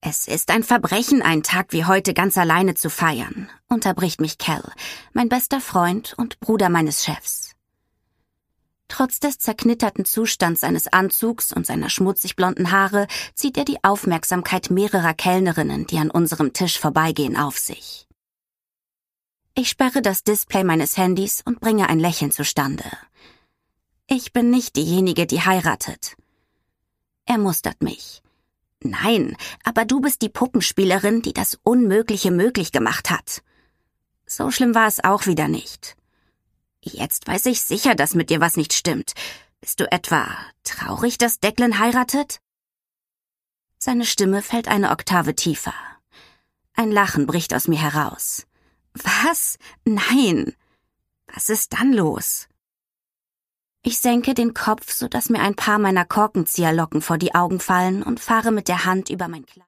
Es ist ein Verbrechen, einen Tag wie heute ganz alleine zu feiern, unterbricht mich Cal, mein bester Freund und Bruder meines Chefs. Trotz des zerknitterten Zustands seines Anzugs und seiner schmutzig blonden Haare zieht er die Aufmerksamkeit mehrerer Kellnerinnen, die an unserem Tisch vorbeigehen, auf sich. Ich sperre das Display meines Handys und bringe ein Lächeln zustande. Ich bin nicht diejenige, die heiratet. Er mustert mich. Nein, aber du bist die Puppenspielerin, die das Unmögliche möglich gemacht hat. So schlimm war es auch wieder nicht. Jetzt weiß ich sicher, dass mit dir was nicht stimmt. Bist du etwa traurig, dass Declan heiratet? Seine Stimme fällt eine Oktave tiefer. Ein Lachen bricht aus mir heraus. Was? Nein. Was ist dann los? Ich senke den Kopf, sodass mir ein paar meiner Korkenzieherlocken vor die Augen fallen und fahre mit der Hand über mein Kleid.